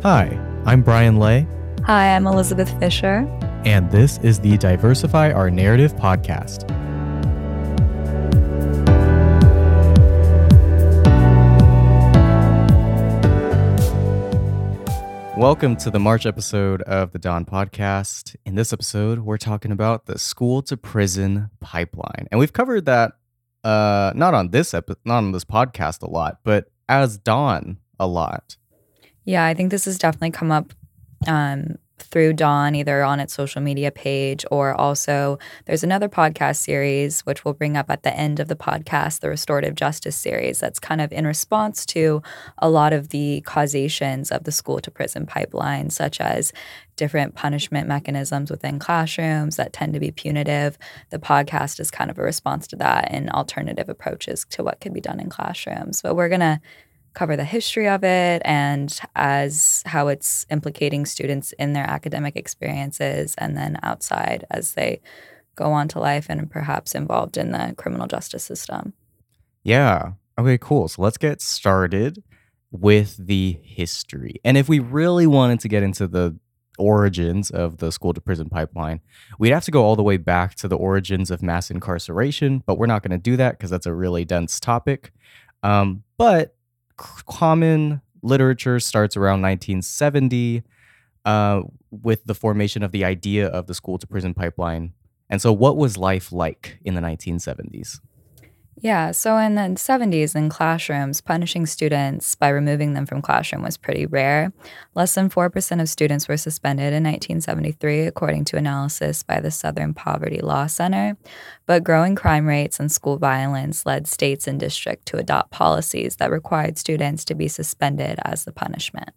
Hi, I'm Brian Lay, Hi, I'm Elizabeth Fisher. and this is the Diversify Our Narrative podcast. Welcome to the March episode of the Dawn podcast. In this episode, we're talking about the school to prison pipeline. And we've covered that not on this podcast a lot, but as Dawn a lot. Yeah, I think this has definitely come up through Dawn, either on its social media page or also there's another podcast series, which we'll bring up at the end of the podcast, the Restorative Justice series, that's kind of in response to a lot of the causations of the school to prison pipeline, such as different punishment mechanisms within classrooms that tend to be punitive. The podcast is kind of a response to that and alternative approaches to what can be done in classrooms. But we're going to cover the history of it and as how it's implicating students in their academic experiences and then outside as they go on to life and perhaps involved in the criminal justice system. Yeah. Okay, cool. So let's get started with the history. And if we really wanted to get into the origins of the school to prison pipeline, we'd have to go all the way back to the origins of mass incarceration, but we're not going to do that because that's a really dense topic. But common literature starts around 1970 with the formation of the idea of the school to prison pipeline. And so what was life like in the 1970s? Yeah, so in the 70s in classrooms, punishing students by removing them from classroom was pretty rare. Less than 4% of students were suspended in 1973, according to analysis by the Southern Poverty Law Center. But growing crime rates and school violence led states and districts to adopt policies that required students to be suspended as the punishment.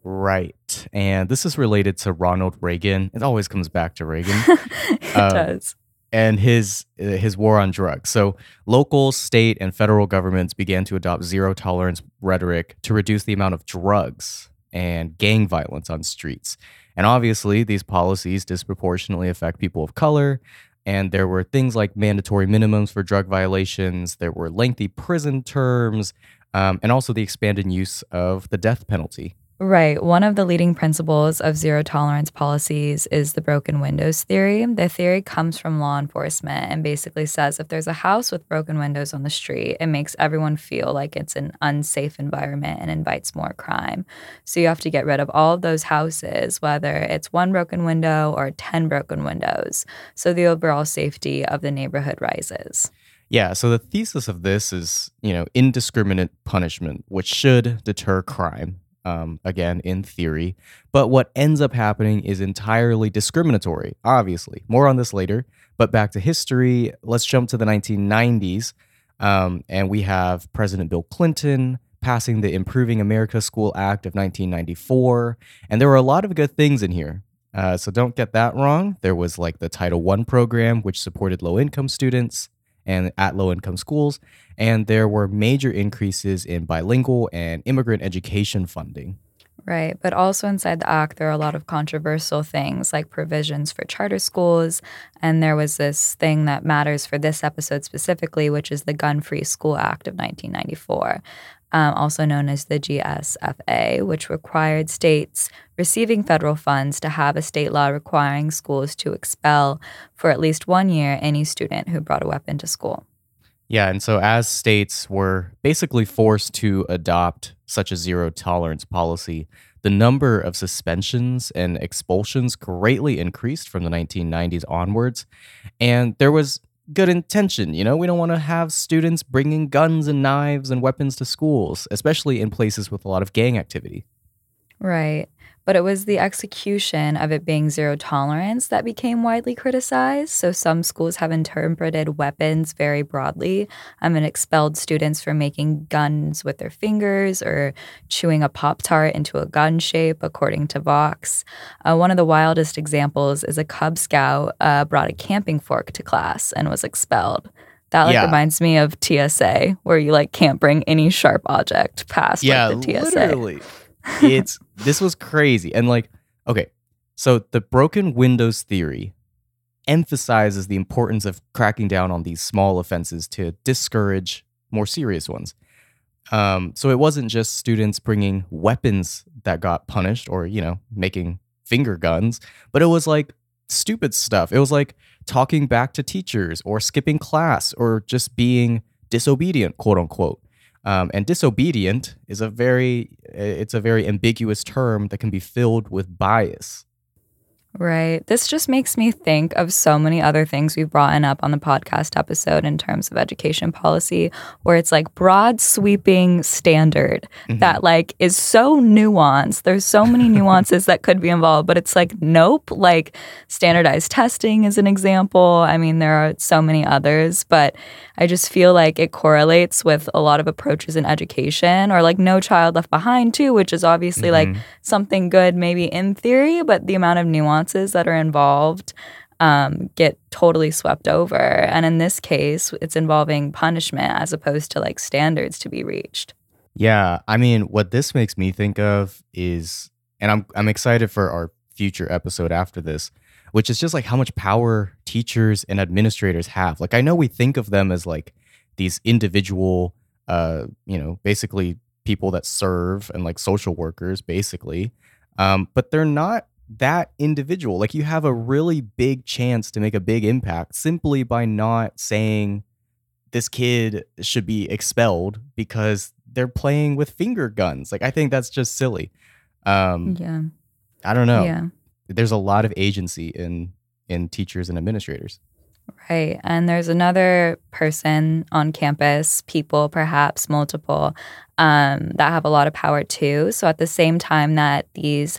Right. And this is related to Ronald Reagan. It always comes back to Reagan. It does. And his war on drugs. So local, state, and federal governments began to adopt zero tolerance rhetoric to reduce the amount of drugs and gang violence on streets. And obviously, these policies disproportionately affect people of color. And there were things like mandatory minimums for drug violations. There were lengthy prison terms, and also the expanded use of the death penalty. Right. One of the leading principles of zero tolerance policies is the broken windows theory. The theory comes from law enforcement and basically says if there's a house with broken windows on the street, it makes everyone feel like it's an unsafe environment and invites more crime. So you have to get rid of all of those houses, whether it's one broken window or 10 broken windows. So the overall safety of the neighborhood rises. Yeah, so the thesis of this is, indiscriminate punishment, which should deter crime. Again, in theory. But what ends up happening is entirely discriminatory, obviously. More on this later. But back to history, let's jump to the 1990s. And we have President Bill Clinton passing the Improving America School Act of 1994. And there were a lot of good things in here. So don't get that wrong. There was like the Title I program, which supported low-income students and at low-income schools, and there were major increases in bilingual and immigrant education funding. Right. But also inside the act, there are a lot of controversial things like provisions for charter schools. And there was this thing that matters for this episode specifically, which is the Gun-Free School Act of 1994, also known as the GSFA, which required states receiving federal funds to have a state law requiring schools to expel for at least 1 year any student who brought a weapon to school. Yeah, and so as states were basically forced to adopt such a zero tolerance policy, the number of suspensions and expulsions greatly increased from the 1990s onwards. And there was good intention, we don't want to have students bringing guns and knives and weapons to schools, especially in places with a lot of gang activity. Right. But it was the execution of it being zero tolerance that became widely criticized. So some schools have interpreted weapons very broadly and expelled students for making guns with their fingers or chewing a Pop-Tart into a gun shape, according to Vox. One of the wildest examples is a Cub Scout brought a camping fork to class and was expelled. That reminds me of TSA, where you can't bring any sharp object past the TSA. Literally. This was crazy. And okay, so the broken windows theory emphasizes the importance of cracking down on these small offenses to discourage more serious ones. So it wasn't just students bringing weapons that got punished or, making finger guns, but it was like stupid stuff. It was like talking back to teachers or skipping class or just being disobedient, quote unquote. And disobedient is it's a very ambiguous term that can be filled with bias. Right. This just makes me think of so many other things we've brought up on the podcast episode in terms of education policy, where it's like broad sweeping standard that like is so nuanced. There's so many nuances that could be involved, but it's like, nope, like standardized testing is an example. I mean, there are so many others, but I just feel like it correlates with a lot of approaches in education, or like No Child Left Behind too, which is obviously like something good maybe in theory, but the amount of nuances that are involved get totally swept over. And in this case, it's involving punishment as opposed to like standards to be reached. Yeah, I mean, what this makes me think of is, and I'm excited for our future episode after this, which is just like how much power teachers and administrators have. Like, I know we think of them as like these individual, basically people that serve and like social workers, basically, but they're not that individual. Like, you have a really big chance to make a big impact simply by not saying this kid should be expelled because they're playing with finger guns. Like, I think that's just silly. Yeah. I don't know. Yeah. There's a lot of agency in teachers and administrators. Right. And there's another person on campus, people, perhaps multiple, that have a lot of power too. So at the same time that these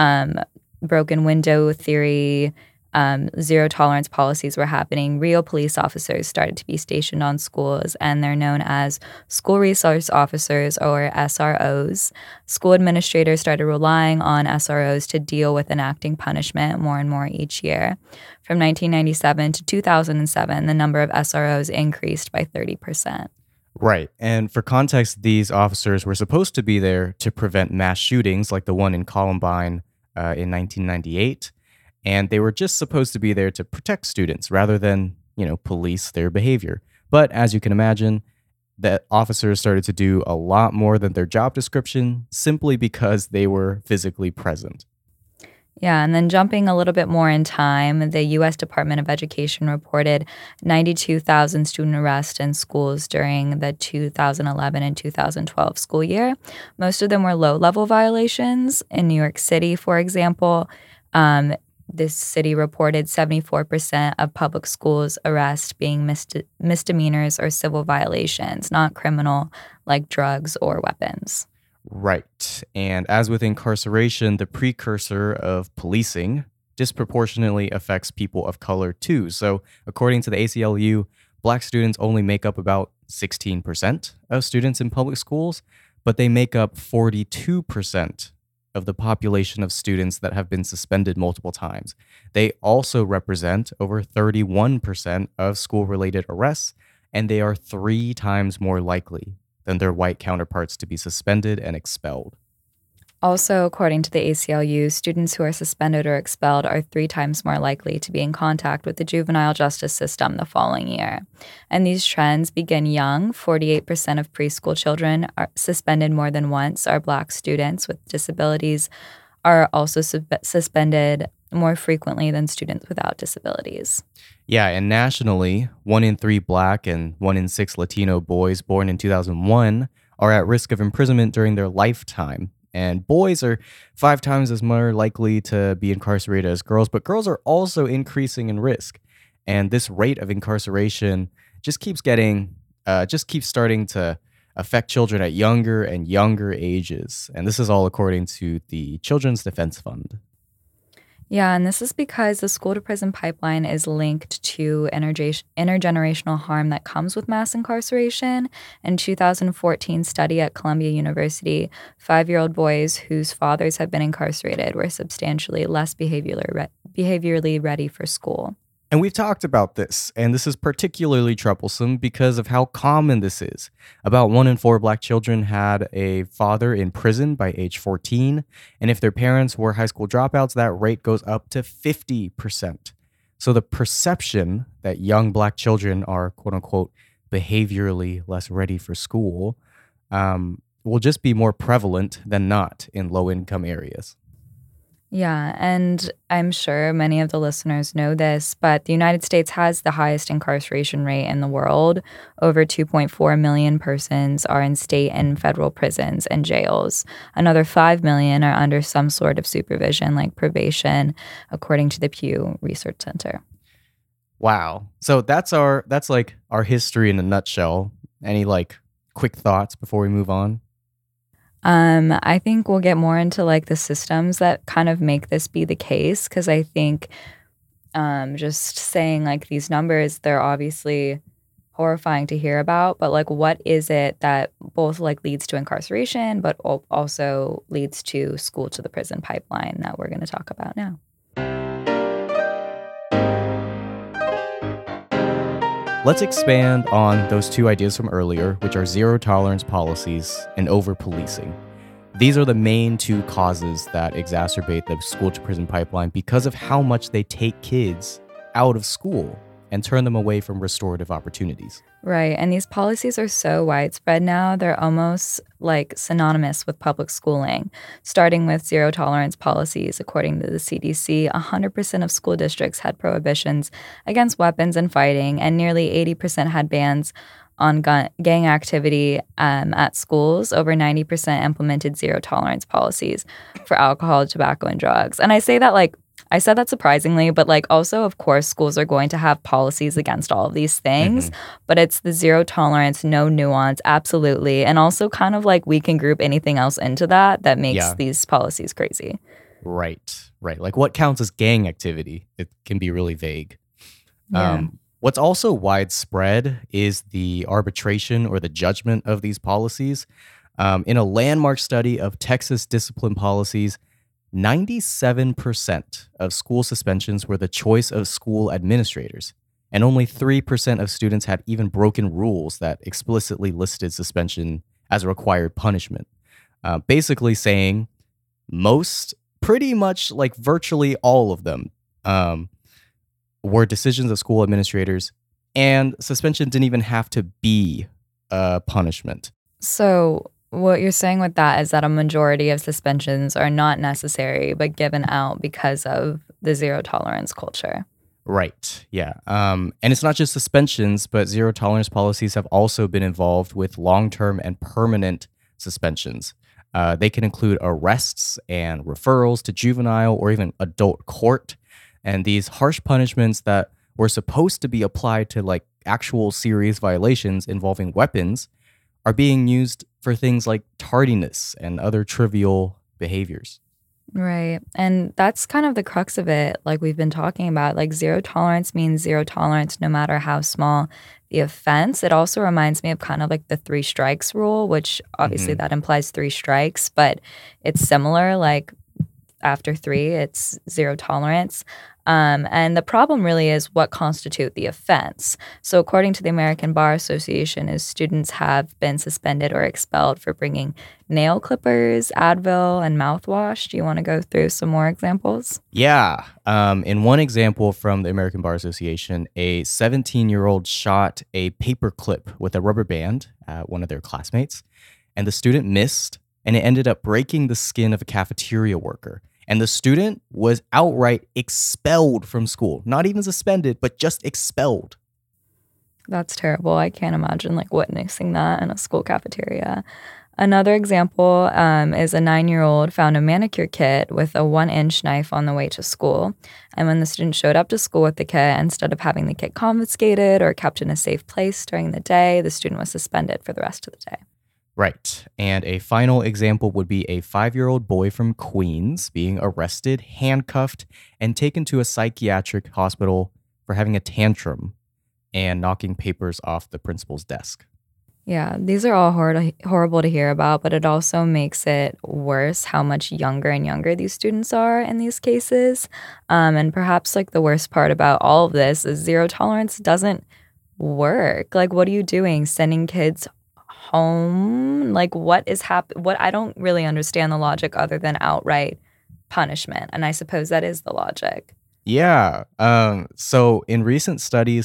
broken window theory, zero tolerance policies were happening, real police officers started to be stationed on schools, and they're known as school resource officers, or SROs. School administrators started relying on SROs to deal with enacting punishment more and more each year. From 1997 to 2007, the number of SROs increased by 30%. Right. And for context, these officers were supposed to be there to prevent mass shootings like the one in Columbine in 1998. And they were just supposed to be there to protect students rather than, police their behavior. But as you can imagine, that officers started to do a lot more than their job description simply because they were physically present. Yeah, and then jumping a little bit more in time, the U.S. Department of Education reported 92,000 student arrests in schools during the 2011 and 2012 school year. Most of them were low-level violations. In New York City, for example, this city reported 74% of public schools arrests being misdemeanors or civil violations, not criminal like drugs or weapons. Right. And as with incarceration, the precursor of policing disproportionately affects people of color too. So, according to the ACLU, Black students only make up about 16% of students in public schools, but they make up 42% of the population of students that have been suspended multiple times. They also represent over 31% of school-related arrests, and they are 3 times more likely than their white counterparts to be suspended and expelled. Also, according to the ACLU, students who are suspended or expelled are 3 times more likely to be in contact with the juvenile justice system the following year. And these trends begin young. 48% of preschool children are suspended more than once. Are Black students with disabilities are also suspended more frequently than students without disabilities. Yeah, and nationally, 1 in 3 Black and 1 in 6 Latino boys born in 2001 are at risk of imprisonment during their lifetime. And boys are 5 times as more likely to be incarcerated as girls, but girls are also increasing in risk. And this rate of incarceration just keeps starting to affect children at younger and younger ages. And this is all according to the Children's Defense Fund. Yeah, and this is because the school-to-prison pipeline is linked to intergenerational harm that comes with mass incarceration. In 2014 study at Columbia University, 5-year-old boys whose fathers had been incarcerated were substantially less behaviorally ready for school. And we've talked about this, and this is particularly troublesome because of how common this is. About 1 in 4 Black children had a father in prison by age 14, and if their parents were high school dropouts, that rate goes up to 50%. So the perception that young Black children are, quote unquote, behaviorally less ready for school will just be more prevalent than not in low-income areas. Yeah, and I'm sure many of the listeners know this, but the United States has the highest incarceration rate in the world. Over 2.4 million persons are in state and federal prisons and jails. Another 5 million are under some sort of supervision, like probation, according to the Pew Research Center. Wow. So that's like our history in a nutshell. Any like quick thoughts before we move on? I think we'll get more into like the systems that kind of make this be the case, because I think just saying like these numbers, they're obviously horrifying to hear about, but like what is it that both like leads to incarceration but also leads to school to the prison pipeline that we're going to talk about now. Let's expand on those two ideas from earlier, which are zero tolerance policies and over policing. These are the main two causes that exacerbate the school to prison pipeline because of how much they take kids out of school and turn them away from restorative opportunities. Right. And these policies are so widespread now, they're almost like synonymous with public schooling. Starting with zero tolerance policies, according to the CDC, 100% of school districts had prohibitions against weapons and fighting, and nearly 80% had bans on gang activity at schools. Over 90% implemented zero tolerance policies for alcohol, tobacco, and drugs. And I say that like, I said that surprisingly, but like also, of course, schools are going to have policies against all of these things, but it's the zero tolerance, no nuance, absolutely. And also kind of like we can group anything else into that makes these policies crazy. Right. Like what counts as gang activity? It can be really vague. Yeah. What's also widespread is the arbitration or the judgment of these policies. In a landmark study of Texas discipline policies, 97% of school suspensions were the choice of school administrators, and only 3% of students had even broken rules that explicitly listed suspension as a required punishment. Basically saying pretty much like virtually all of them were decisions of school administrators, and suspension didn't even have to be a punishment. So what you're saying with that is that a majority of suspensions are not necessary, but given out because of the zero tolerance culture. Right. Yeah. And it's not just suspensions, but zero tolerance policies have also been involved with long-term and permanent suspensions. They can include arrests and referrals to juvenile or even adult court. And these harsh punishments that were supposed to be applied to like actual serious violations involving weapons are being used for things like tardiness and other trivial behaviors. Right. And that's kind of the crux of it, like we've been talking about. Like zero tolerance means zero tolerance no matter how small the offense. It also reminds me of kind of like the 3 strikes rule, which obviously that implies 3 strikes, but it's similar. Like after 3, it's zero tolerance. And the problem really is what constitute the offense. So according to the American Bar Association, is students have been suspended or expelled for bringing nail clippers, Advil, and mouthwash. Do you want to go through some more examples? Yeah. In one example from the American Bar Association, a 17-year-old shot a paper clip with a rubber band at one of their classmates, and the student missed, and it ended up breaking the skin of a cafeteria worker. And the student was outright expelled from school. Not even suspended, but just expelled. That's terrible. I can't imagine like witnessing that in a school cafeteria. Another example is a 9-year-old found a manicure kit with a 1-inch knife on the way to school. And when the student showed up to school with the kit, instead of having the kit confiscated or kept in a safe place during the day, the student was suspended for the rest of the day. Right. And a final example would be a 5-year-old boy from Queens being arrested, handcuffed, and taken to a psychiatric hospital for having a tantrum and knocking papers off the principal's desk. Yeah, these are all horrible to hear about, but it also makes it worse how much younger and younger these students are in these cases. And perhaps like the worst part about all of this is zero tolerance doesn't work. Like, what are you doing? Sending kids home? Like, what is what I don't really understand the logic other than outright punishment. And I suppose that is the logic. Yeah. So in recent studies,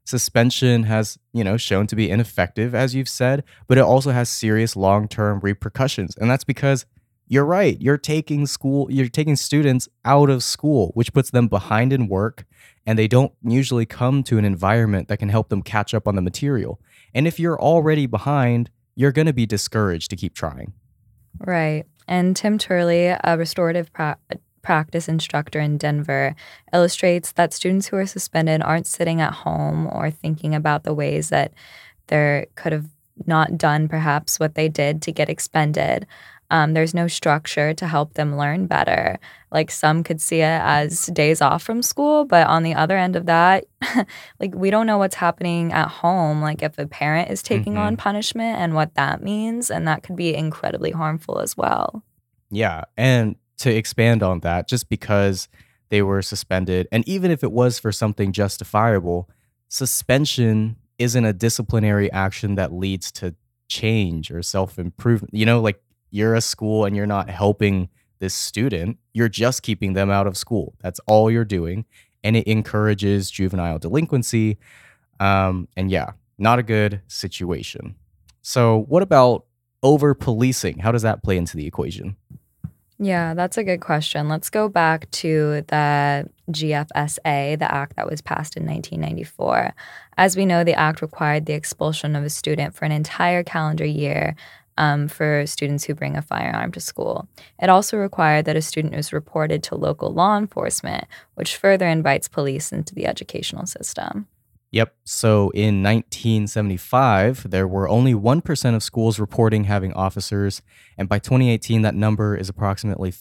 Suspension has, shown to be ineffective, as you've said, but it also has serious long-term repercussions. And that's because you're right. You're taking students out of school, which puts them behind in work, and they don't usually come to an environment that can help them catch up on the material. And if you're already behind, you're going to be discouraged to keep trying. Right. And Tim Turley, a restorative practice instructor in Denver, illustrates that students who are suspended aren't sitting at home or thinking about the ways that they could have not done perhaps what they did to get expended. There's no structure to help them learn better. Like some could see it as days off from school, but on the other end of that, like we don't know what's happening at home. Like if a parent is taking on punishment and what that means, and that could be incredibly harmful as well. Yeah. And to expand on that, just because they were suspended, and even if it was for something justifiable, suspension isn't a disciplinary action that leads to change or self-improvement. Like you're a school and you're not helping this student, you're just keeping them out of school. That's all you're doing. And it encourages juvenile delinquency. And yeah, not a good situation. So what about over policing? How does that play into the equation? Yeah, that's a good question. Let's go back to the GFSA, the act that was passed in 1994. As we know, the act required the expulsion of a student for an entire calendar year for students who bring a firearm to school. It also required that a student was reported to local law enforcement, which further invites police into the educational system. Yep. So in 1975, there were only 1% of schools reporting having officers. And by 2018, that number is approximately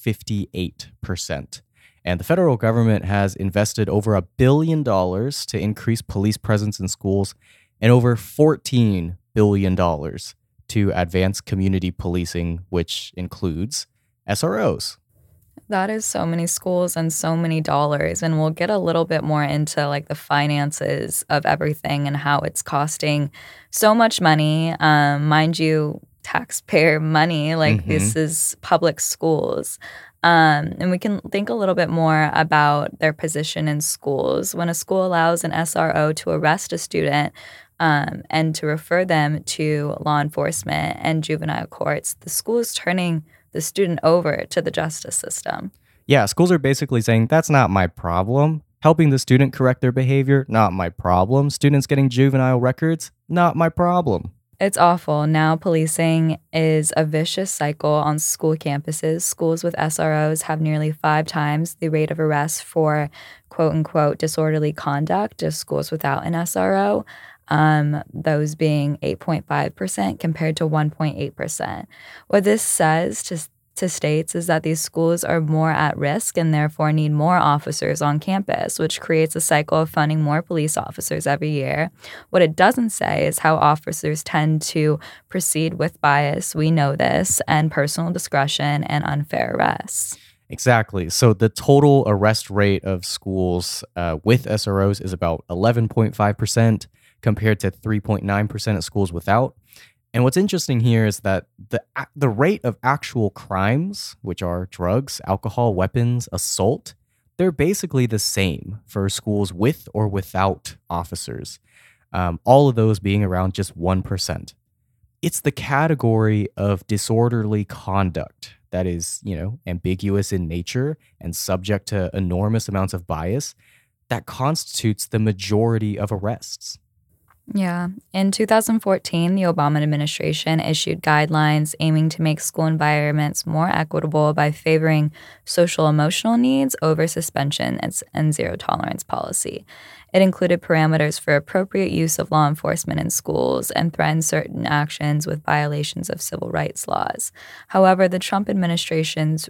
58%. And the federal government has invested over $1 billion to increase police presence in schools and over $14 billion to advance community policing, which includes SROs. That is so many schools and so many dollars. And we'll get a little bit more into like the finances of everything and how it's costing so much money. Mind you, taxpayer money, like this is public schools. And we can think a little bit more about their position in schools. When a school allows an SRO to arrest a student and to refer them to law enforcement and juvenile courts, the school is turning the student over to the justice system. Yeah, schools are basically saying, that's not my problem. Helping the student correct their behavior, not my problem. Students getting juvenile records, not my problem. It's awful. Now policing is a vicious cycle on school campuses. Schools with SROs have nearly 5 times the rate of arrests for quote-unquote disorderly conduct as schools without an SRO. Those being 8.5% compared to 1.8%. What this says to states is that these schools are more at risk and therefore need more officers on campus, which creates a cycle of funding more police officers every year. What it doesn't say is how officers tend to proceed with bias, we know this, and personal discretion and unfair arrests. Exactly. So the total arrest rate of schools with SROs is about 11.5%. compared to 3.9% at schools without. And what's interesting here is that the rate of actual crimes, which are drugs, alcohol, weapons, assault, they're basically the same for schools with or without officers, all of those being around just 1%. It's the category of disorderly conduct that is, ambiguous in nature and subject to enormous amounts of bias that constitutes the majority of arrests. Yeah. In 2014, the Obama administration issued guidelines aiming to make school environments more equitable by favoring social emotional needs over suspension and zero tolerance policy. It included parameters for appropriate use of law enforcement in schools and threatened certain actions with violations of civil rights laws. However, the Trump administration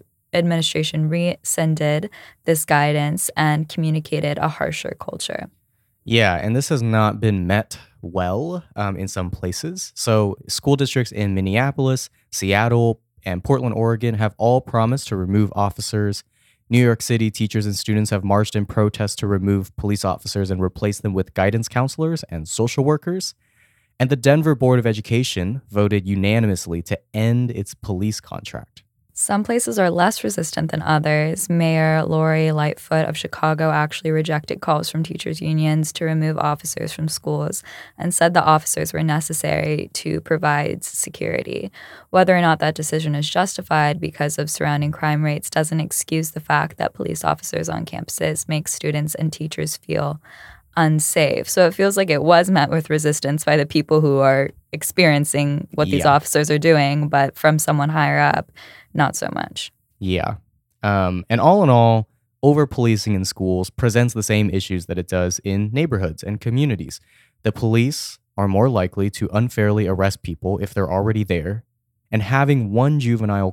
rescinded this guidance and communicated a harsher culture. Yeah, and this has not been met well in some places. So school districts in Minneapolis, Seattle, and Portland, Oregon have all promised to remove officers. New York City teachers and students have marched in protest to remove police officers and replace them with guidance counselors and social workers. And the Denver Board of Education voted unanimously to end its police contract. Some places are less resistant than others. Mayor Lori Lightfoot of Chicago actually rejected calls from teachers' unions to remove officers from schools and said the officers were necessary to provide security. Whether or not that decision is justified because of surrounding crime rates doesn't excuse the fact that police officers on campuses make students and teachers feel unsafe. So it feels like it was met with resistance by the people who are experiencing what these Yeah. officers are doing, but from someone higher up, not so much. Yeah. And all in all, over policing in schools presents the same issues that it does in neighborhoods and communities. The police are more likely to unfairly arrest people if they're already there, and having one juvenile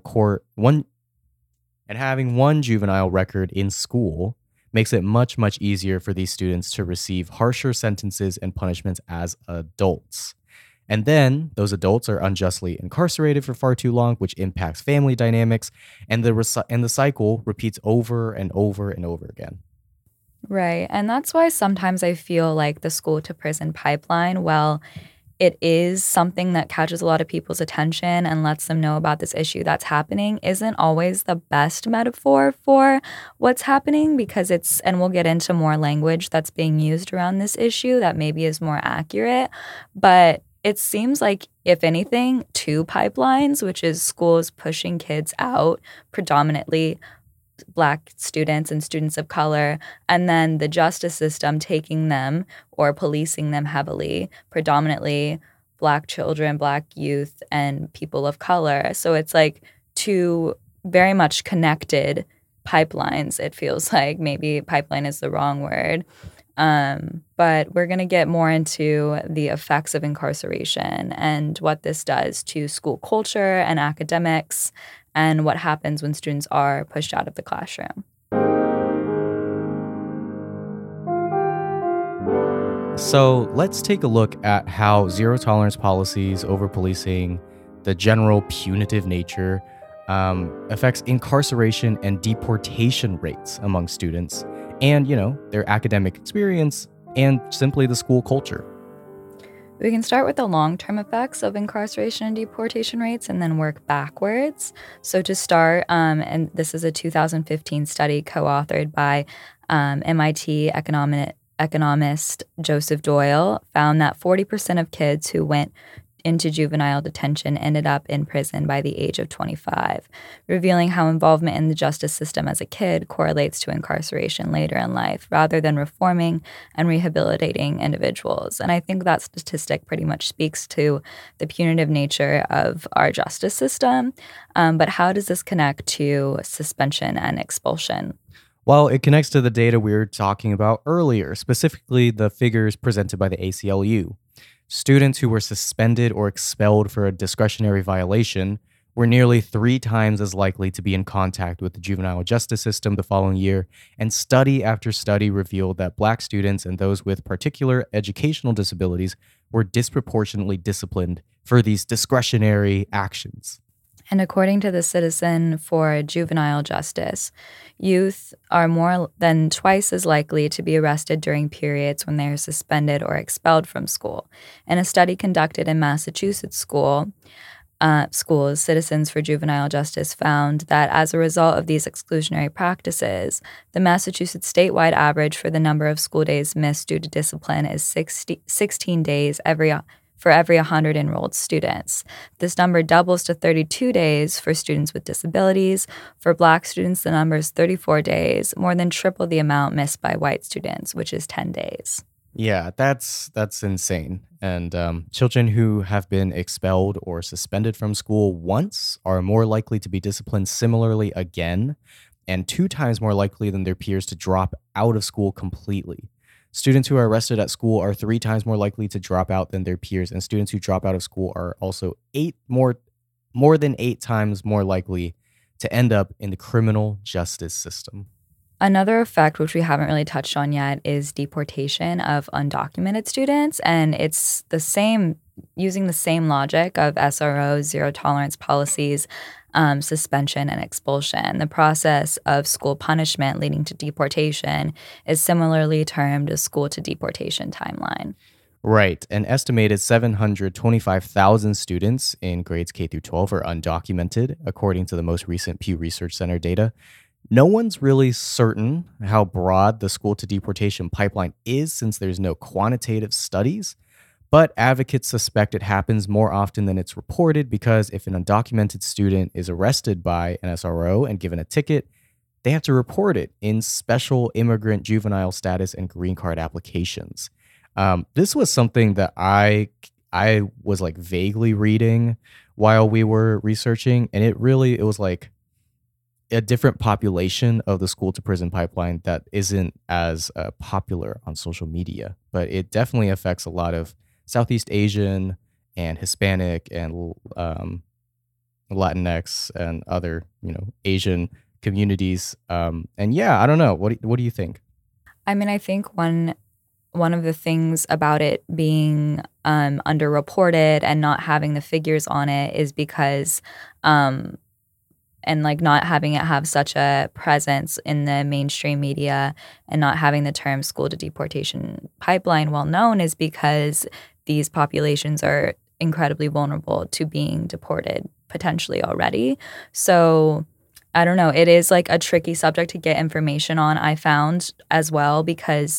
record in school makes it much, much easier for these students to receive harsher sentences and punishments as adults. And then those adults are unjustly incarcerated for far too long, which impacts family dynamics, and the cycle repeats over and over and over again. Right. And that's why sometimes I feel like the school to prison pipeline, well, it is something that catches a lot of people's attention and lets them know about this issue that's happening, isn't always the best metaphor for what's happening, because and we'll get into more language that's being used around this issue that maybe is more accurate. But it seems like, if anything, two pipelines, which is schools pushing kids out, predominantly Black students and students of color, and then the justice system taking them or policing them heavily, predominantly Black children, Black youth, and people of color. So it's like two very much connected pipelines, it feels like. Maybe pipeline is the wrong word. But we're going to get more into the effects of incarceration and what this does to school culture and academics, and what happens when students are pushed out of the classroom. So let's take a look at how zero tolerance policies, over policing, the general punitive nature, affects incarceration and deportation rates among students, and, their academic experience and simply the school culture. We can start with the long-term effects of incarceration and deportation rates and then work backwards. So to start, and this is a 2015 study co-authored by MIT economist Joseph Doyle, found that 40% of kids who went into juvenile detention ended up in prison by the age of 25, revealing how involvement in the justice system as a kid correlates to incarceration later in life, rather than reforming and rehabilitating individuals. And I think that statistic pretty much speaks to the punitive nature of our justice system. But how does this connect to suspension and expulsion? Well, it connects to the data we were talking about earlier, specifically the figures presented by the ACLU. Students who were suspended or expelled for a discretionary violation were nearly 3 times as likely to be in contact with the juvenile justice system the following year, and study after study revealed that Black students and those with particular educational disabilities were disproportionately disciplined for these discretionary actions. And according to the Citizen for Juvenile Justice, youth are more than twice as likely to be arrested during periods when they are suspended or expelled from school. In a study conducted in Massachusetts schools, Citizens for Juvenile Justice found that as a result of these exclusionary practices, the Massachusetts statewide average for the number of school days missed due to discipline is 16 days for every 100 enrolled students. This number doubles to 32 days for students with disabilities. For Black students, the number is 34 days, more than triple the amount missed by white students, which is 10 days. Yeah, that's insane. And children who have been expelled or suspended from school once are more likely to be disciplined similarly again, and 2 times more likely than their peers to drop out of school completely. Students who are arrested at school are 3 times more likely to drop out than their peers, and students who drop out of school are also more than 8 times more likely to end up in the criminal justice system. Another effect, which we haven't really touched on yet, is deportation of undocumented students, and it's using the same logic of SRO, zero tolerance policies, suspension and expulsion. The process of school punishment leading to deportation is similarly termed a school to deportation timeline. Right. An estimated 725,000 students in grades K through 12 are undocumented, according to the most recent Pew Research Center data. No one's really certain how broad the school to deportation pipeline is since there's no quantitative studies, but advocates suspect it happens more often than it's reported because if an undocumented student is arrested by an SRO and given a ticket, they have to report it in special immigrant juvenile status and green card applications. This was something that I was like vaguely reading while we were researching, and it was like a different population of the school to prison pipeline that isn't as popular on social media, but it definitely affects a lot of Southeast Asian and Hispanic and Latinx and other Asian communities. And yeah, I don't know. What do you think? I mean, I think one of the things about it being underreported and not having the figures on it is because and like not having it have such a presence in the mainstream media and not having the term school to deportation pipeline well known is because these populations are incredibly vulnerable to being deported potentially already. So I don't know. It is like a tricky subject to get information on, I found as well, because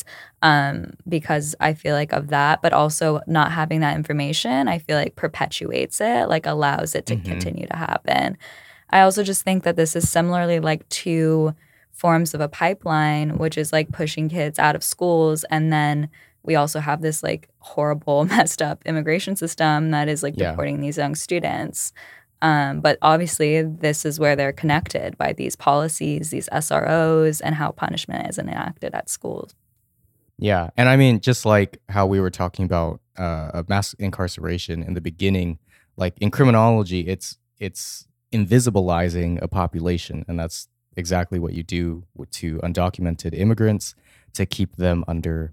I feel like of that, but also not having that information, I feel like perpetuates it, like allows it to Hmm. continue to happen. I also just think that this is similarly like two forms of a pipeline, which is like pushing kids out of schools. And then we also have this like horrible, messed up immigration system that is like Yeah. deporting these young students. But obviously, this is where they're connected by these policies, these SROs, and how punishment is enacted at schools. Yeah. And I mean, just like how we were talking about mass incarceration in the beginning, like in criminology, it's invisibilizing a population, and that's exactly what you do to undocumented immigrants to keep them under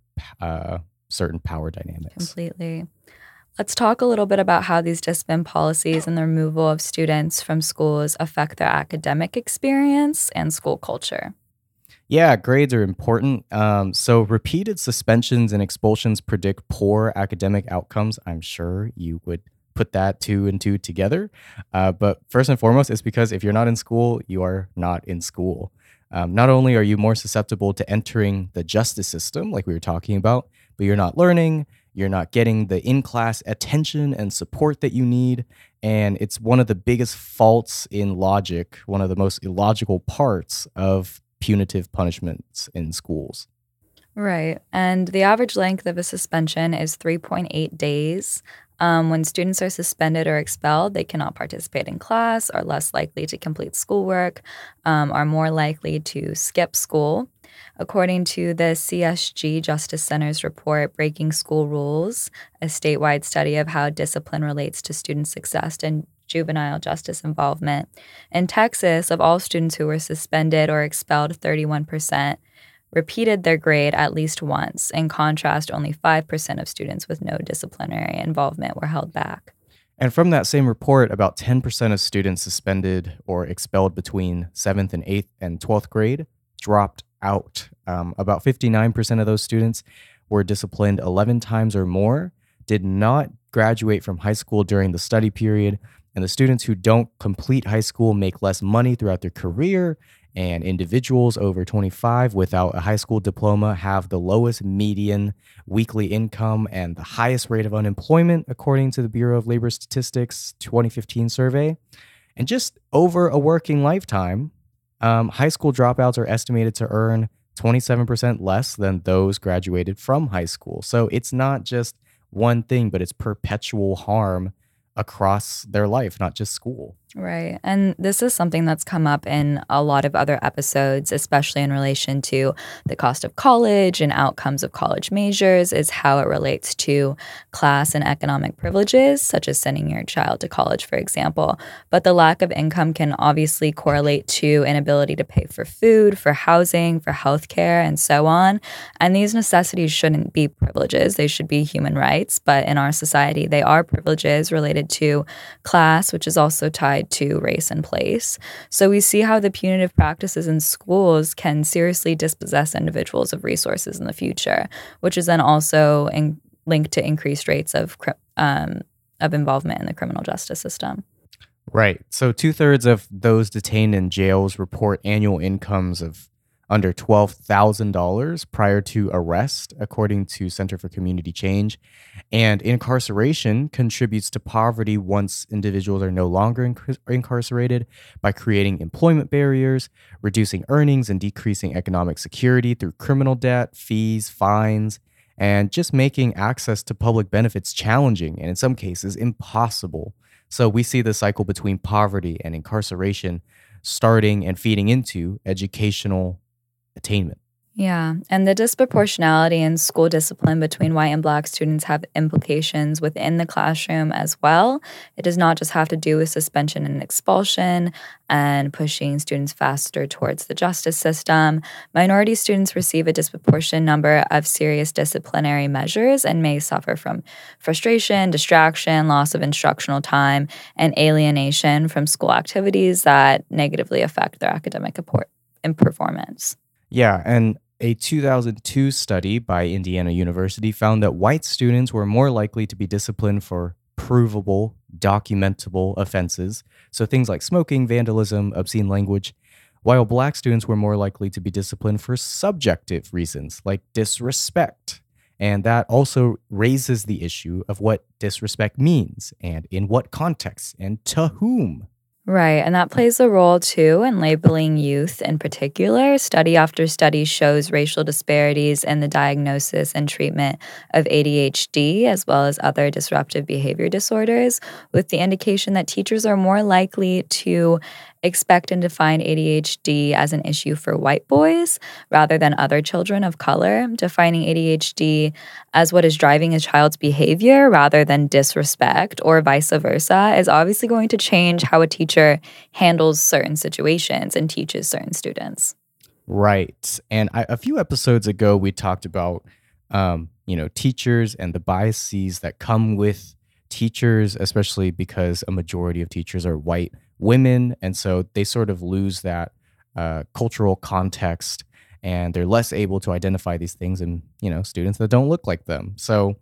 certain power dynamics. Completely. Let's talk a little bit about how these discipline policies and the removal of students from schools affect their academic experience and school culture. Yeah, grades are important. So repeated suspensions and expulsions predict poor academic outcomes. I'm sure you would put that two and two together. But first and foremost, it's because if you're not in school, you are not in school. Not only are you more susceptible to entering the justice system, like we were talking about, but you're not learning, you're not getting the in class attention and support that you need. And it's one of the biggest faults in logic, one of the most illogical parts of punitive punishments in schools. Right. And the average length of a suspension is 3.8 days. When students are suspended or expelled, they cannot participate in class, are less likely to complete schoolwork, are more likely to skip school. According to the CSG Justice Center's report, Breaking School Rules, a statewide study of how discipline relates to student success and juvenile justice involvement. In Texas, of all students who were suspended or expelled, 31% repeated their grade at least once. In contrast, only 5% of students with no disciplinary involvement were held back. And from that same report, about 10% of students suspended or expelled between 7th and 8th and 12th grade dropped out. About 59% of those students were disciplined 11 times or more, did not graduate from high school during the study period, and the students who don't complete high school make less money throughout their career, and individuals over 25 without a high school diploma have the lowest median weekly income and the highest rate of unemployment, according to the Bureau of Labor Statistics 2015 survey. And just over a working lifetime, high school dropouts are estimated to earn 27% less than those graduated from high school. So it's not just one thing, but it's perpetual harm across their life, not just school. Right. And this is something that's come up in a lot of other episodes, especially in relation to the cost of college and outcomes of college majors, is how it relates to class and economic privileges, such as sending your child to college, for example. But the lack of income can obviously correlate to inability to pay for food, for housing, for healthcare, and so on. And these necessities shouldn't be privileges. They should be human rights. But in our society, they are privileges related to class, which is also tied to race and place. So we see how the punitive practices in schools can seriously dispossess individuals of resources in the future, which is then also linked to increased rates of involvement in the criminal justice system. Right. So 2/3 of those detained in jails report annual incomes of under $12,000 prior to arrest, according to Center for Community Change. And incarceration contributes to poverty once individuals are no longer incarcerated by creating employment barriers, reducing earnings, and decreasing economic security through criminal debt, fees, fines, and just making access to public benefits challenging and in some cases impossible. So we see the cycle between poverty and incarceration starting and feeding into educational attainment. Yeah, and the disproportionality in school discipline between white and black students have implications within the classroom as well. It does not just have to do with suspension and expulsion and pushing students faster towards the justice system. Minority students receive a disproportionate number of serious disciplinary measures and may suffer from frustration, distraction, loss of instructional time, and alienation from school activities that negatively affect their academic and performance. Yeah, and a 2002 study by Indiana University found that white students were more likely to be disciplined for provable, documentable offenses, so things like smoking, vandalism, obscene language, while black students were more likely to be disciplined for subjective reasons like disrespect. And that also raises the issue of what disrespect means and in what context and to whom. Right, and that plays a role too in labeling youth in particular. Study after study shows racial disparities in the diagnosis and treatment of ADHD as well as other disruptive behavior disorders, with the indication that teachers are more likely to expect and define ADHD as an issue for white boys rather than other children of color, defining ADHD as what is driving a child's behavior rather than disrespect or vice versa is obviously going to change how a teacher handles certain situations and teaches certain students. Right. And a few episodes ago, we talked about, teachers and the biases that come with teachers, especially because a majority of teachers are white women. And so they sort of lose that cultural context and they're less able to identify these things in, students that don't look like them. So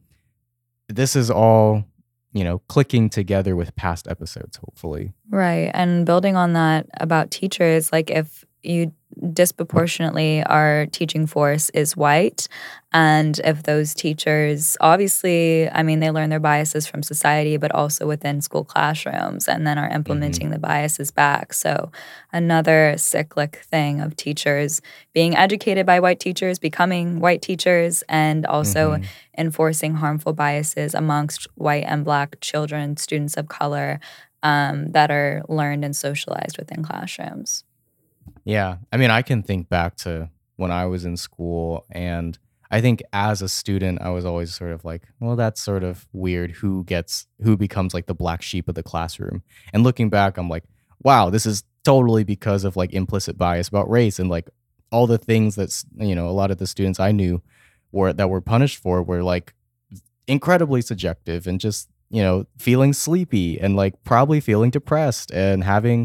this is all, clicking together with past episodes, hopefully. Right. And building on that about teachers, like if you disproportionately our teaching force is white, and if those teachers obviously, I mean, they learn their biases from society but also within school classrooms and then are implementing the biases back. So another cyclic thing of teachers being educated by white teachers, becoming white teachers, and also enforcing harmful biases amongst white and black children, students of color, that are learned and socialized within classrooms. Yeah. I mean, I can think back to when I was in school, and I think as a student, I was always sort of like, well, that's sort of weird who becomes like the black sheep of the classroom. And looking back, I'm like, wow, this is totally because of like implicit bias about race and like all the things that's, a lot of the students I knew were punished for were like incredibly subjective and just, feeling sleepy and like probably feeling depressed and having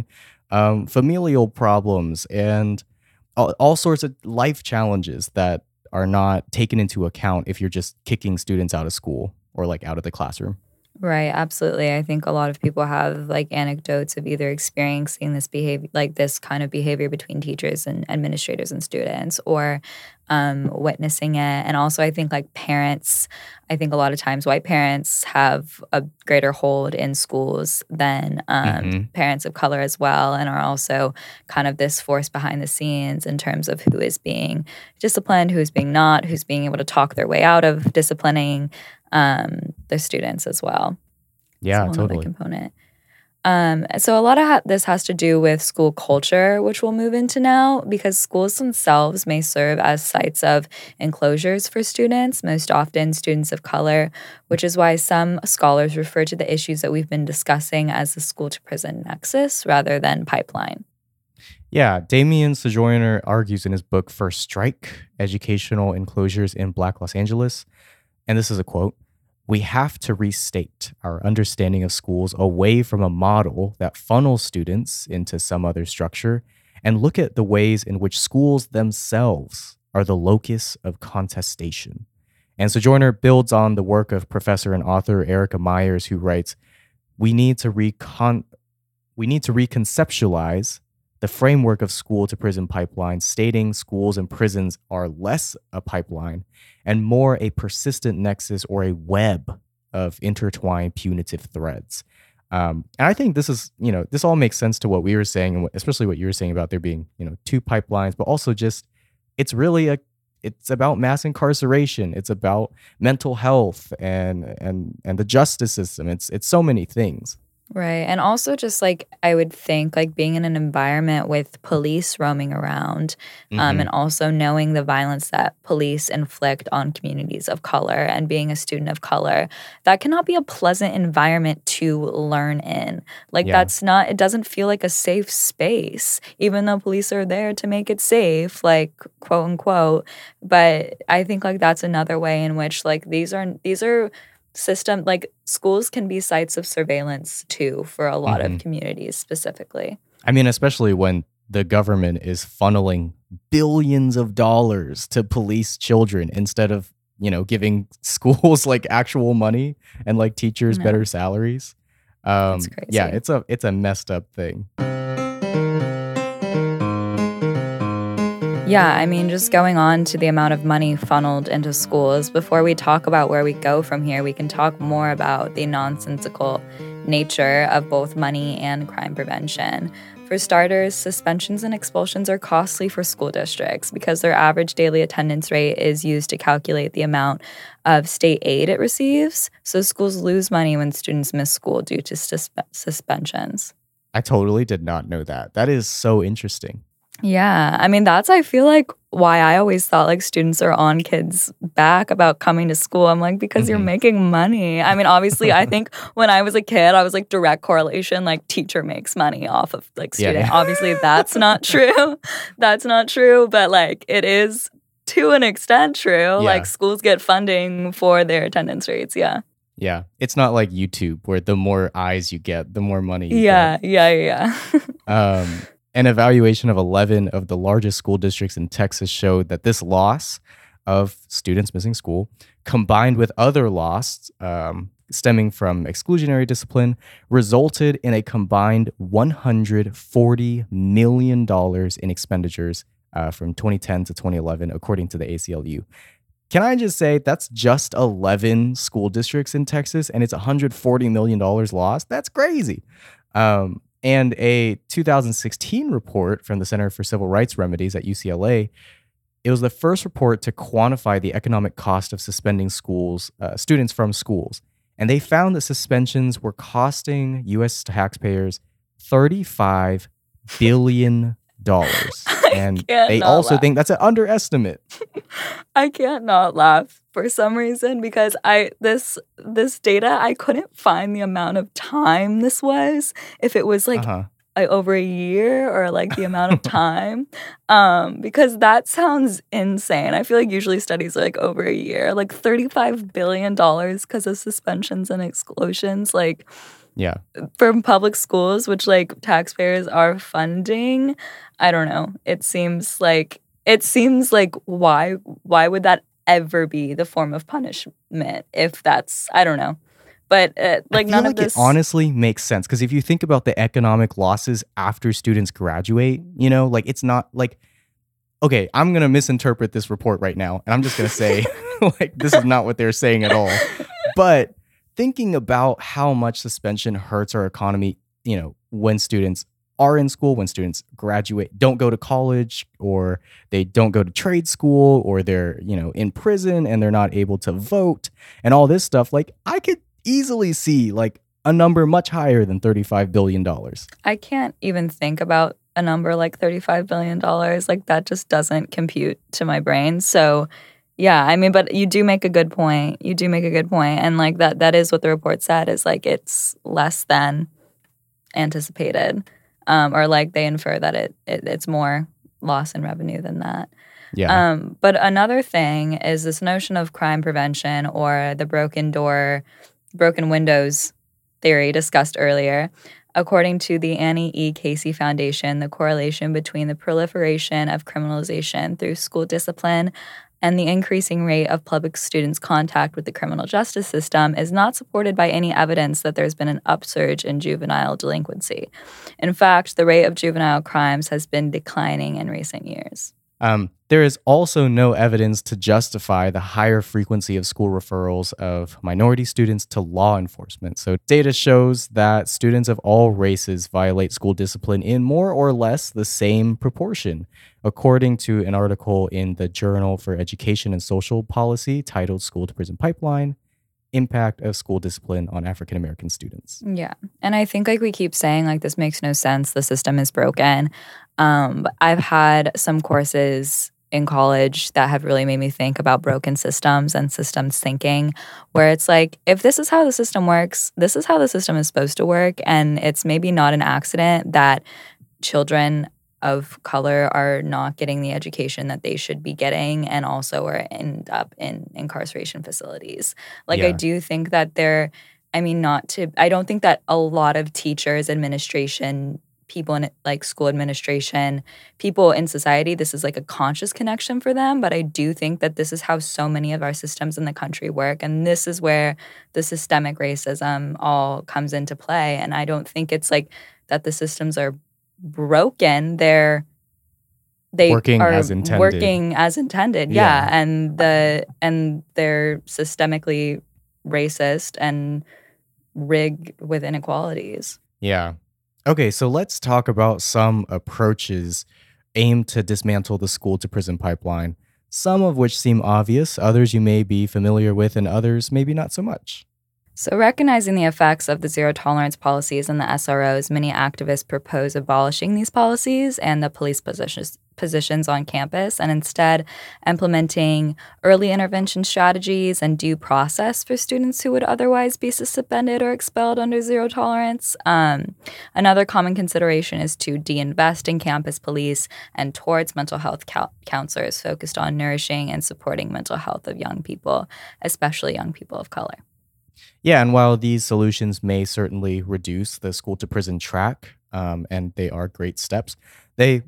familial problems and all sorts of life challenges that are not taken into account if you're just kicking students out of school or like out of the classroom. Right, absolutely. I think a lot of people have like anecdotes of either experiencing this behavior, like this kind of behavior between teachers and administrators and students, or witnessing it. And also, I think like parents, I think a lot of times white parents have a greater hold in schools than parents of color as well, and are also kind of this force behind the scenes in terms of who is being disciplined, who's being not, who's being able to talk their way out of disciplining the students as well. Yeah, so totally. Component. So a lot of this has to do with school culture, which we'll move into now, because schools themselves may serve as sites of enclosures for students, most often students of color, which is why some scholars refer to the issues that we've been discussing as the school to prison nexus rather than pipeline. Yeah, Damien Sojourner argues in his book First Strike, Educational Enclosures in Black Los Angeles, and this is a quote, "We have to restate our understanding of schools away from a model that funnels students into some other structure and look at the ways in which schools themselves are the locus of contestation. And Sojourner builds on the work of professor and author Erica Myers, who writes, we need to reconceptualize the framework of school to prison pipelines, stating schools and prisons are less a pipeline and more a persistent nexus or a web of intertwined punitive threads. And I think this is, this all makes sense to what we were saying, and especially what you were saying about there being, two pipelines, but also just it's really it's about mass incarceration. It's about mental health and the justice system. It's so many things. Right. And also just like I would think like being in an environment with police roaming around and also knowing the violence that police inflict on communities of color and being a student of color, that cannot be a pleasant environment to learn in. Like it doesn't feel like a safe space, even though police are there to make it safe, like quote unquote. But I think like that's another way in which like these are system, like schools can be sites of surveillance too for a lot of communities specifically. I mean, especially when the government is funneling billions of dollars to police children instead of, giving schools like actual money and like teachers better salaries. That's crazy. Yeah, it's a messed up thing. Yeah, I mean, just going on to the amount of money funneled into schools, before we talk about where we go from here, we can talk more about the nonsensical nature of both money and crime prevention. For starters, suspensions and expulsions are costly for school districts because their average daily attendance rate is used to calculate the amount of state aid it receives. So schools lose money when students miss school due to suspensions. I totally did not know that. That is so interesting. Yeah. I mean, that's, I feel like, why I always thought like students are on kids' back about coming to school. I'm like, because you're making money. I mean, obviously, I think when I was a kid, I was like direct correlation, like teacher makes money off of like student. Yeah. Obviously, that's not true. That's not true. But like it is to an extent true. Yeah. Like schools get funding for their attendance rates. Yeah. Yeah. It's not like YouTube where the more eyes you get, the more money you get. Yeah. An evaluation of 11 of the largest school districts in Texas showed that this loss of students missing school, combined with other loss stemming from exclusionary discipline, resulted in a combined $140 million in expenditures from 2010 to 2011, according to the ACLU. Can I just say that's just 11 school districts in Texas, and it's $140 million lost? That's crazy. And a 2016 report from the Center for Civil Rights Remedies at UCLA, it was the first report to quantify the economic cost of suspending students from schools. And they found that suspensions were costing U.S. taxpayers $35 billion. And they also think that's an underestimate. I can't not laugh for some reason because this data, I couldn't find the amount of time this was, if it was like over a year or like the amount of time, because that sounds insane. I feel like usually studies are like over a year, like $35 billion because of suspensions and exclusions, like from public schools, which like taxpayers are funding. I don't know. It seems like why would that ever be the form of punishment if that's, I don't know. But like none of this it honestly makes sense because if you think about the economic losses after students graduate, like it's not like, okay, I'm going to misinterpret this report right now and I'm just going to say like this is not what they're saying at all. But thinking about how much suspension hurts our economy, when students are in school, when students graduate, don't go to college, or they don't go to trade school, or they're, in prison and they're not able to vote and all this stuff, like I could easily see like a number much higher than $35 billion. I can't even think about a number like $35 billion. Like that just doesn't compute to my brain. So yeah, I mean, but you do make a good point. And like that is what the report said is like it's less than anticipated. Or like they infer that it's more loss in revenue than that. Yeah. But another thing is this notion of crime prevention or the broken windows theory discussed earlier. According to the Annie E. Casey Foundation, the correlation between the proliferation of criminalization through school discipline And the increasing rate of public students' contact with the criminal justice system is not supported by any evidence that there's been an upsurge in juvenile delinquency. In fact, the rate of juvenile crimes has been declining in recent years. There is also no evidence to justify the higher frequency of school referrals of minority students to law enforcement. So, data shows that students of all races violate school discipline in more or less the same proportion, according to an article in the Journal for Education and Social Policy titled School to Prison Pipeline: Impact of School Discipline on African American Students. Yeah. And I think like we keep saying, like, this makes no sense. The system is broken. But I've had some courses in college that have really made me think about broken systems and systems thinking, where it's like, if this is how the system works, this is how the system is supposed to work. And it's maybe not an accident that children of color are not getting the education that they should be getting and also are end up in incarceration facilities. Like, I Yeah. do think that I don't think that a lot of teachers, administration, people in like school administration, people in society, this is like a conscious connection for them. But I do think that this is how so many of our systems in the country work. And this is where the systemic racism all comes into play. And I don't think it's like that the systems are broken. They Working are as intended. working as intended. Yeah. Yeah. And they're systemically racist and rigged with inequalities. Yeah. Okay, so let's talk about some approaches aimed to dismantle the school to prison pipeline, some of which seem obvious, others you may be familiar with, and others maybe not so much. So, recognizing the effects of the zero tolerance policies and the SROs, many activists propose abolishing these policies and the police positions on campus, and instead implementing early intervention strategies and due process for students who would otherwise be suspended or expelled under zero tolerance. Another common consideration is to de-invest in campus police and towards mental health counselors focused on nourishing and supporting mental health of young people, especially young people of color. Yeah, and while these solutions may certainly reduce the school to prison track, and they are great steps, they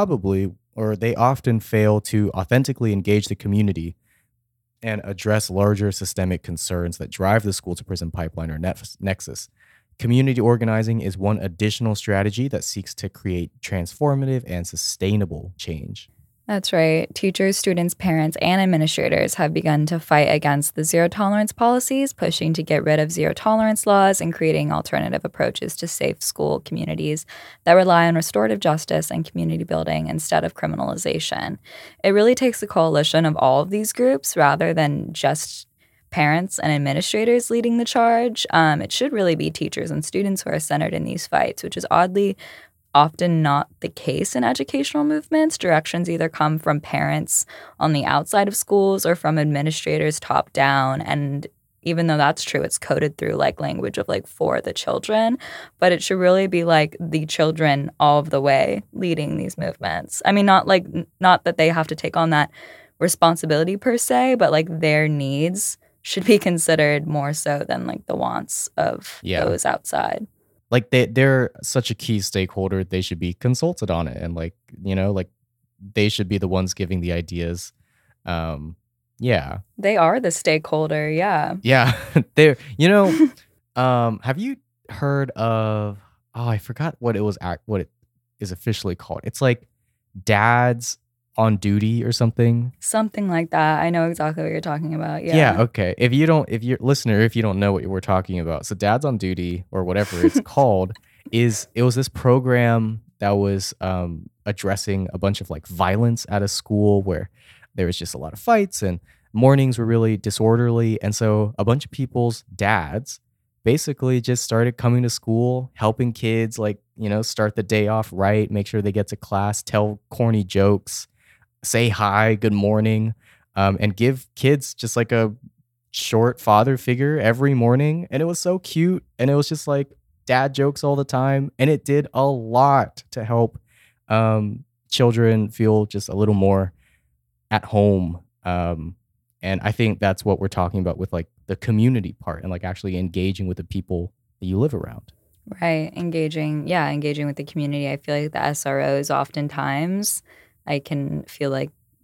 they often fail to authentically engage the community and address larger systemic concerns that drive the school to prison pipeline or nexus. Community organizing is one additional strategy that seeks to create transformative and sustainable change. That's right. Teachers, students, parents, and administrators have begun to fight against the zero tolerance policies, pushing to get rid of zero tolerance laws and creating alternative approaches to safe school communities that rely on restorative justice and community building instead of criminalization. It really takes a coalition of all of these groups rather than just parents and administrators leading the charge. It should really be teachers and students who are centered in these fights, which is oddly often not the case in educational movements. Directions either come from parents on the outside of schools or from administrators top down. And even though that's true, it's coded through like language of like for the children. But it should really be like the children all of the way leading these movements. I mean, not that they have to take on that responsibility per se, but like their needs should be considered more so than like the wants of those outside. Like they're such a key stakeholder, they should be consulted on it, and like they should be the ones giving the ideas. Yeah, they are the stakeholder. Yeah, they're have you heard of, I forgot what it is officially called. It's like Dads on Duty or something like that. I know exactly what you're talking about. Yeah. Okay. If you're listener, if you don't know what we're talking about, so Dads on Duty or whatever it's called it was this program that was addressing a bunch of like violence at a school where there was just a lot of fights and mornings were really disorderly. And so a bunch of people's dads basically just started coming to school, helping kids start the day off right, make sure they get to class, tell corny jokes, say hi, good morning, and give kids just like a short father figure every morning. And it was so cute. And it was just like dad jokes all the time. And it did a lot to help children feel just a little more at home. And I think that's what we're talking about with like the community part and like actually engaging with the people that you live around. Right. Engaging with the community. I feel like the SROs oftentimes I can feel like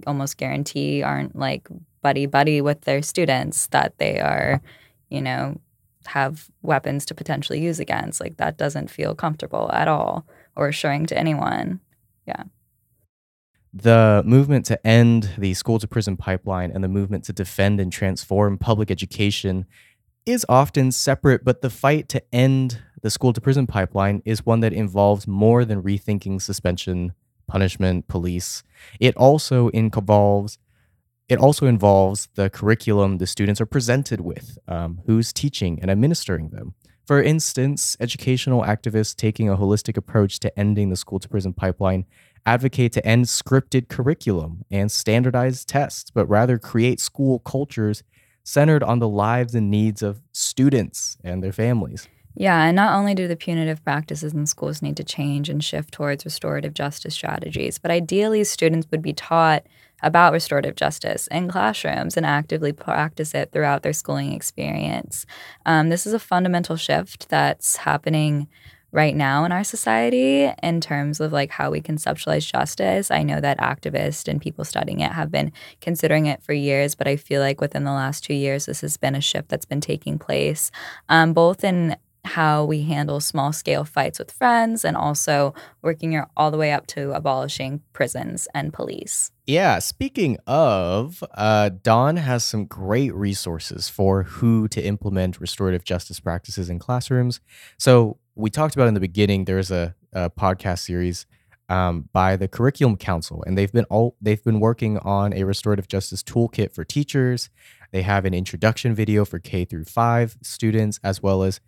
almost guarantee aren't like buddy buddy with their students, that they are, you know, have weapons to potentially use against. Like that doesn't feel comfortable at all or assuring to anyone. Yeah. The movement to end the school to prison pipeline and the movement to defend and transform public education is often separate, but the fight to end the school to prison pipeline is one that involves more than rethinking suspension, punishment, police. It also involves the curriculum the students are presented with, who's teaching and administering them. For instance, educational activists taking a holistic approach to ending the school to prison pipeline advocate to end scripted curriculum and standardized tests, but rather create school cultures centered on the lives and needs of students and their families. Yeah, and not only do the punitive practices in schools need to change and shift towards restorative justice strategies, but ideally students would be taught about restorative justice in classrooms and actively practice it throughout their schooling experience. This is a fundamental shift that's happening right now in our society in terms of like how we conceptualize justice. I know that activists and people studying it have been considering it for years, but I feel like within the last 2 years, this has been a shift that's been taking place, both in how we handle small scale fights with friends and also working all the way up to abolishing prisons and police. Yeah, speaking of, Dawn has some great resources for who to implement restorative justice practices in classrooms. So we talked about in the beginning, there's a podcast series by the Curriculum Council, and they've been working on a restorative justice toolkit for teachers. They have an introduction video for K through 5 students, as well as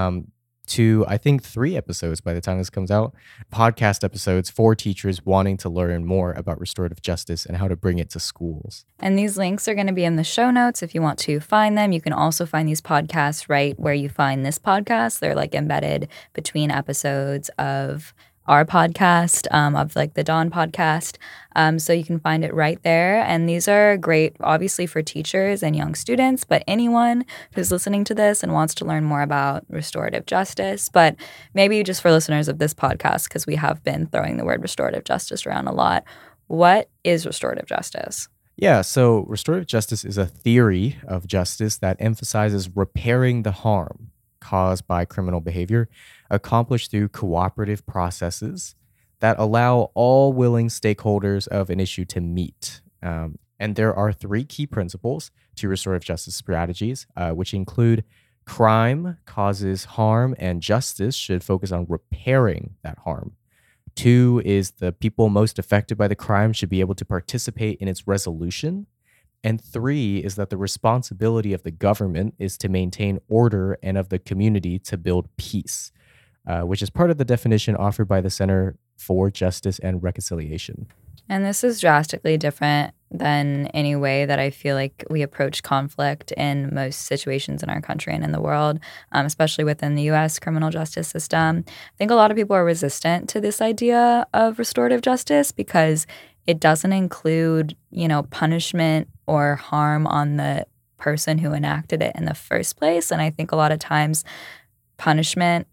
3 episodes by the time this comes out, podcast episodes for teachers wanting to learn more about restorative justice and how to bring it to schools. And these links are going to be in the show notes if you want to find them. You can also find these podcasts right where you find this podcast. They're like embedded between episodes of our podcast, of like the Dawn podcast. So you can find it right there. And these are great, obviously, for teachers and young students, but anyone who's listening to this and wants to learn more about restorative justice, but maybe just for listeners of this podcast, because we have been throwing the word restorative justice around a lot. What is restorative justice? Yeah, so restorative justice is a theory of justice that emphasizes repairing the harm caused by criminal behavior, accomplished through cooperative processes that allow all willing stakeholders of an issue to meet. And there are 3 key principles to restorative justice strategies, which include crime causes harm and justice should focus on repairing that harm. 2 is the people most affected by the crime should be able to participate in its resolution. And 3 is that the responsibility of the government is to maintain order and of the community to build peace, which is part of the definition offered by the Center for Justice and Reconciliation. And this is drastically different than any way that I feel like we approach conflict in most situations in our country and in the world, especially within the U.S. criminal justice system. I think a lot of people are resistant to this idea of restorative justice because it doesn't include, punishment or harm on the person who enacted it in the first place. And I think a lot of times punishment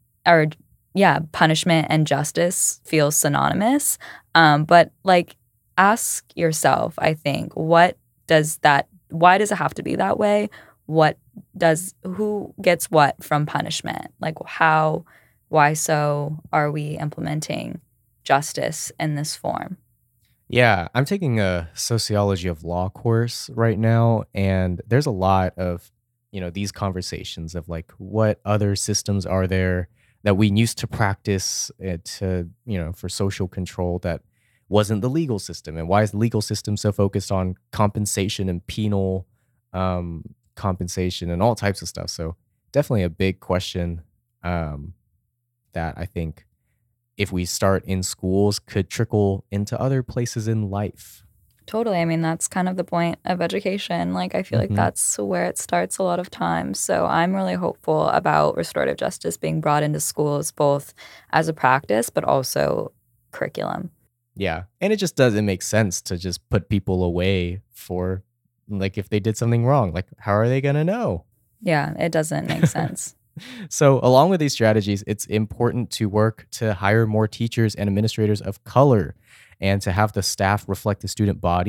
and justice feel synonymous. But ask yourself, I think, why does it have to be that way? Who gets what from punishment? Why so are we implementing justice in this form? Yeah, I'm taking a sociology of law course right now, and there's a lot of, these conversations of what other systems are there that we used to practice for social control that wasn't the legal system, and why is the legal system so focused on compensation and penal compensation and all types of stuff. So definitely a big question that I think if we start in schools could trickle into other places in life. Totally. I mean, that's kind of the point of education. I feel like that's where it starts a lot of times. So I'm really hopeful about restorative justice being brought into schools, both as a practice, but also curriculum. Yeah. And it just doesn't make sense to just put people away for if they did something wrong. How are they going to know? Yeah, it doesn't make sense. So along with these strategies, it's important to work to hire more teachers and administrators of color and to have the staff reflect the student body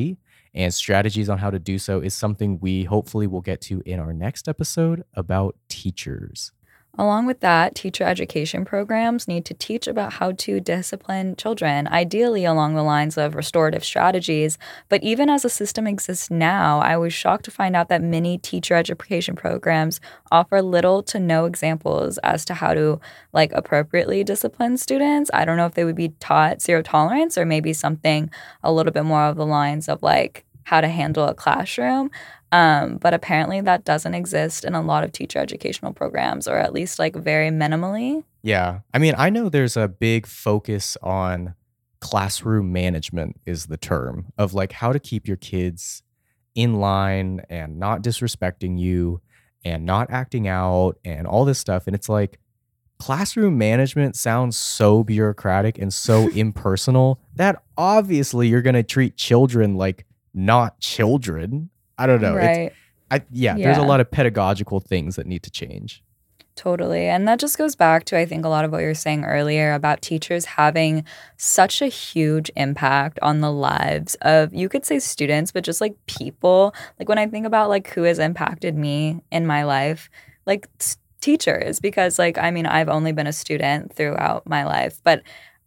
and strategies on how to do so is something we hopefully will get to in our next episode about teachers. Along with that, teacher education programs need to teach about how to discipline children, ideally along the lines of restorative strategies. But even as a system exists now, I was shocked to find out that many teacher education programs offer little to no examples as to how to appropriately discipline students. I don't know if they would be taught zero tolerance or maybe something a little bit more of the lines of how to handle a classroom. But apparently that doesn't exist in a lot of teacher educational programs, or at least very minimally. Yeah. I mean, I know there's a big focus on classroom management is the term of how to keep your kids in line and not disrespecting you and not acting out and all this stuff. And it's classroom management sounds so bureaucratic and so impersonal that obviously you're going to treat children like not children. I don't know. Right. There's a lot of pedagogical things that need to change. Totally. And that just goes back to, I think, a lot of what you were saying earlier about teachers having such a huge impact on the lives of, you could say students, but just people. When I think about who has impacted me in my life, teachers, because I've only been a student throughout my life, but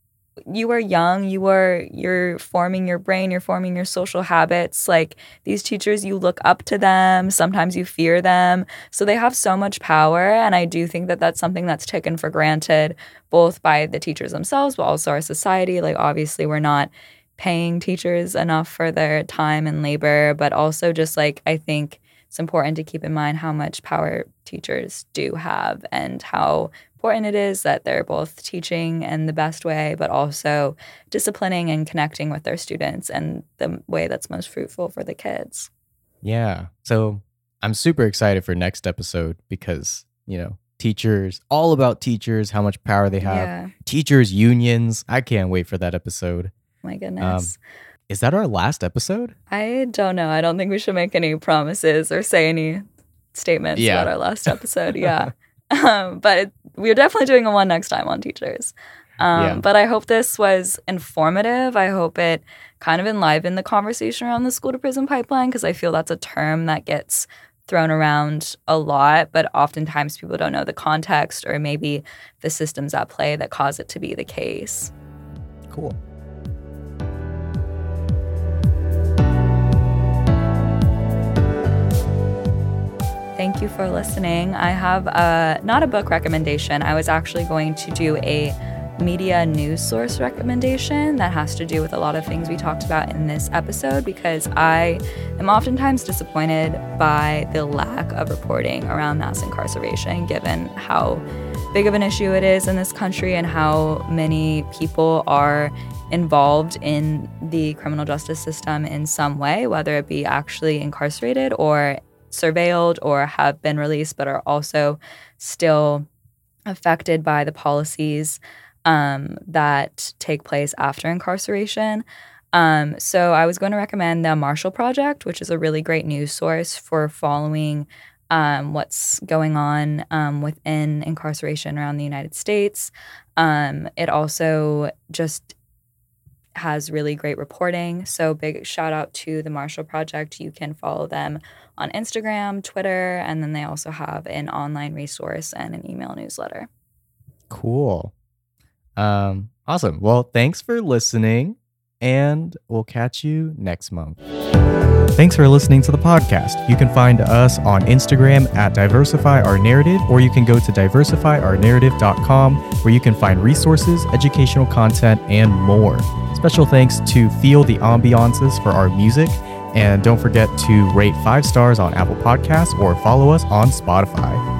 you were young, you're forming your brain, you're forming your social habits. These teachers, you look up to them, sometimes you fear them. So they have so much power. And I do think that that's something that's taken for granted, both by the teachers themselves, but also our society. Obviously, we're not paying teachers enough for their time and labor, but also just I think it's important to keep in mind how much power teachers do have and how important it is that they're both teaching in the best way, but also disciplining and connecting with their students in the way that's most fruitful for the kids. Yeah. So I'm super excited for next episode because, teachers, all about teachers, how much power they have, teachers, unions. I can't wait for that episode. My goodness. Is that our last episode? I don't know. I don't think we should make any promises or say any statements about our last episode. Yeah. But we're definitely doing a one next time on teachers. But I hope this was informative. I hope it kind of enlivened the conversation around the school to prison pipeline, because I feel that's a term that gets thrown around a lot, but oftentimes people don't know the context or maybe the systems at play that cause it to be the case. Cool. Thank you for listening. I have not a book recommendation. I was actually going to do a media news source recommendation that has to do with a lot of things we talked about in this episode, because I am oftentimes disappointed by the lack of reporting around mass incarceration, given how big of an issue it is in this country and how many people are involved in the criminal justice system in some way, whether it be actually incarcerated or surveilled or have been released but are also still affected by the policies that take place after incarceration. So I was going to recommend the Marshall Project, which is a really great news source for following what's going on within incarceration around the United States. It also just has really great reporting. So big shout out to the Marshall Project. You can follow them on Instagram, Twitter, and then they also have an online resource and an email newsletter. Cool. Awesome. Well, thanks for listening, and we'll catch you next month. Thanks for listening to the podcast. You can find us on Instagram at Diversify Our Narrative, or you can go to diversifyournarrative.com, where you can find resources, educational content, and more. Special thanks to Feel the Ambiances for our music, and don't forget to rate 5 stars on Apple Podcasts or follow us on Spotify.